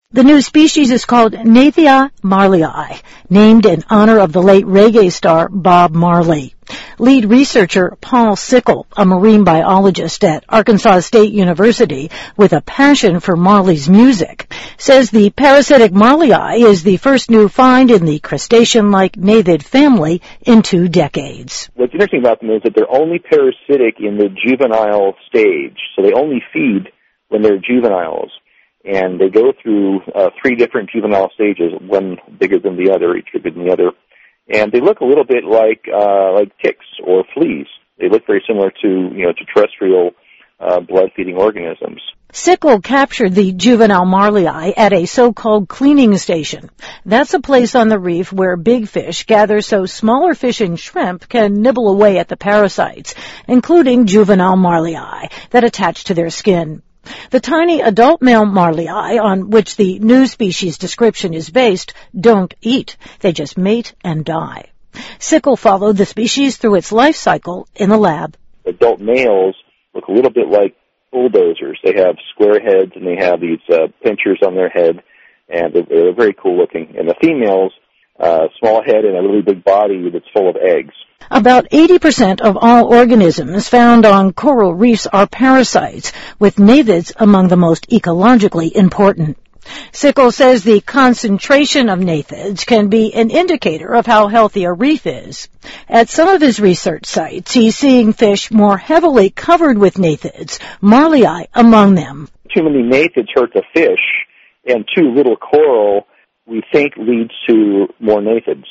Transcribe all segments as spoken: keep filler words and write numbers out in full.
The new species is called Gnathia marlii, named in honor of the late reggae star Bob Marley. Lead researcher Paul Sickle, a marine biologist at Arkansas State University with a passion for Marley's music, says the parasitic marlii is the first new find in the crustacean-like gnathid family in two decades. What's interesting about them is that they're only parasitic in the juvenile stage, so they only feed when they're juveniles. And they go through uh, three different juvenile stages, one bigger than the other, each bigger than the other. And they look a little bit like uh, like ticks or fleas. They look very similar to, you know, to terrestrial uh, blood-feeding organisms. Sickle captured the juvenile marlii at a so-called cleaning station. That's a place on the reef where big fish gather so smaller fish and shrimp can nibble away at the parasites, including juvenile marlii that attach to their skin. The tiny adult male marlii, on which the new species description is based, don't eat. They just mate and die. Sickle followed the species through its life cycle in the lab. Adult males look a little bit like bulldozers. They have square heads and they have these uh, pinchers on their head, and they're, they're very cool looking. And the females, uh, small head and a really big body that's full of eggs. About eighty percent of all organisms found on coral reefs are parasites, with gnathids among the most ecologically important. Sickle says the concentration of gnathids can be an indicator of how healthy a reef is. At some of his research sites, he's seeing fish more heavily covered with gnathids, marlii among them. Too many gnathids hurt the fish, and too little coral, we think, leads to more gnathids.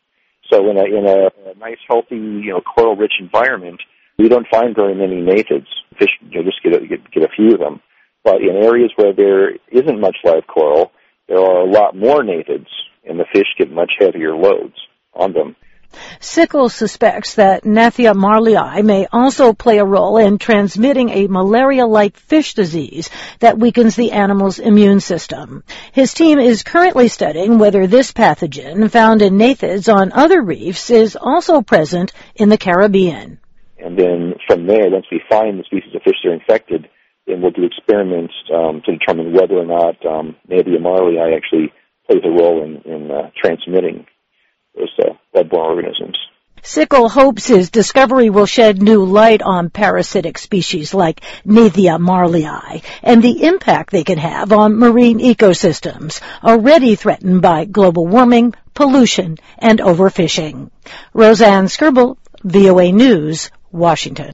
So in a, in a, a nice, healthy, you know, coral-rich environment, we don't find very many gnathids. Fish, you know, just get a, get, get a few of them. But in areas where there isn't much live coral, there are a lot more gnathids, and the fish get much heavier loads on them. Sickle suspects that Gnathia marlii may also play a role in transmitting a malaria-like fish disease that weakens the animal's immune system. His team is currently studying whether this pathogen, found in gnathids on other reefs, is also present in the Caribbean. And then from there, once we find the species of fish that are infected, then we'll do experiments um, to determine whether or not um, Gnathia marlii actually plays a role in, in uh, transmitting those uh, blood-borne organisms. Sickle hopes his discovery will shed new light on parasitic species like Gnathia marlii and the impact they can have on marine ecosystems, already threatened by global warming, pollution, and overfishing. Roseanne Skirble, V O A News, Washington.